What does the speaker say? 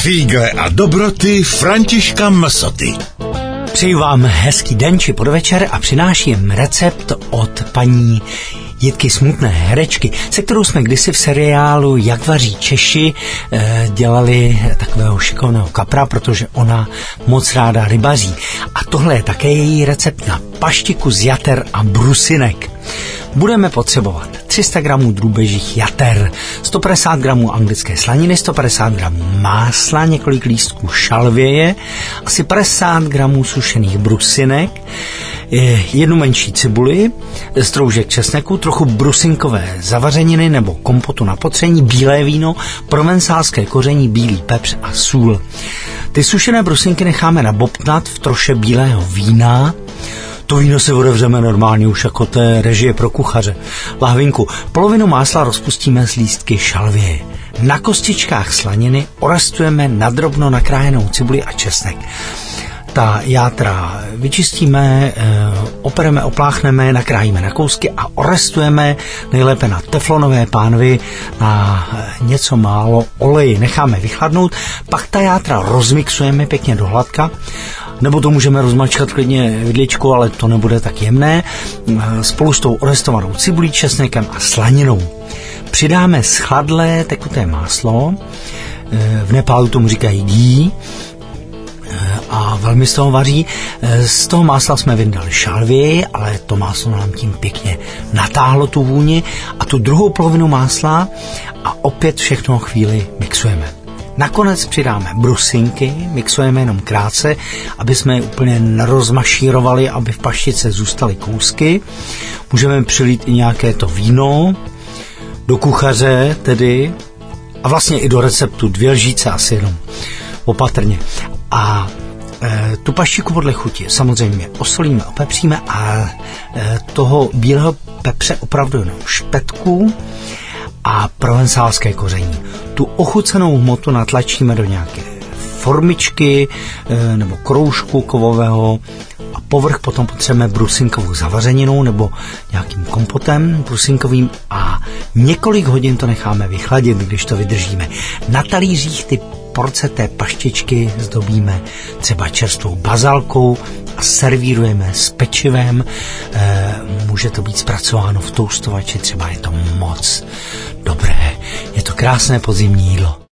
Fígle a dobroty Františka Msoty. Přeji vám hezký den či podvečer a přináším recept od paní Jitky Smutné, herečky, se kterou jsme kdysi v seriálu Jak vaří Češi dělali takového šikovného kapra, protože ona moc ráda rybaří. A tohle je také její recept na paštiku z jater a brusinek. Budeme potřebovat 300 gramů drůbežích jater, 150 gramů anglické slaniny, 150 gramů másla, několik lístků šalvěje, asi 50 gramů sušených brusinek, jednu menší cibuli, stroužek česneku, trochu brusinkové zavařeniny nebo kompotu na potření, bílé víno, provencálské koření, bílý pepř a sůl. Ty sušené brusinky necháme nabobtnat v troše bílého vína. To víno si odevřeme normálně už jako té režie pro kuchaře. Lahvinku. Polovinu másla rozpustíme z lístky šalvěje. Na kostičkách slaniny orestujeme nadrobno nakrájenou cibuli a česnek. Ta játra vyčistíme, opereme, opláchneme, nakrájíme na kousky a orestujeme nejlépe na teflonové pánvi na něco málo oleji. Necháme vychladnout, pak ta játra rozmixujeme pěkně do hladka, nebo to můžeme rozmačkat klidně vidličkou, ale to nebude tak jemné, spolu s tou orestovanou cibulí, česnekem a slaninou. Přidáme schladlé tekuté máslo, v Nepálu tomu říkají ghee, a velmi z toho vaří. Z toho másla jsme vyndali šalvěji, ale to máslo nám tím pěkně natáhlo tu vůni a tu druhou polovinu másla a opět všechno chvíli mixujeme. Nakonec přidáme brusinky, mixujeme jenom krátce, aby jsme je úplně nerozmašírovali, aby v paštice zůstaly kousky. Můžeme přilít i nějaké to víno, do kuchaře tedy, a vlastně i do receptu 2 lžíce asi jenom, opatrně. A tu paštiku podle chuti samozřejmě osolíme, opepříme a toho bílého pepře opravdu jenom špetku a provencálské koření. Tu ochucenou hmotu natlačíme do nějaké formičky nebo kroužku kovového a povrch potom potřebujeme brusinkovou zavařeninou nebo nějakým kompotem brusinkovým a několik hodin to necháme vychladit, když to vydržíme. Na talířích ty porce té paštičky zdobíme třeba čerstvou bazalkou a servírujeme s pečivem. Může to být zpracováno v toustovači, třeba je to moc dobré. Je to krásné podzimní jídlo.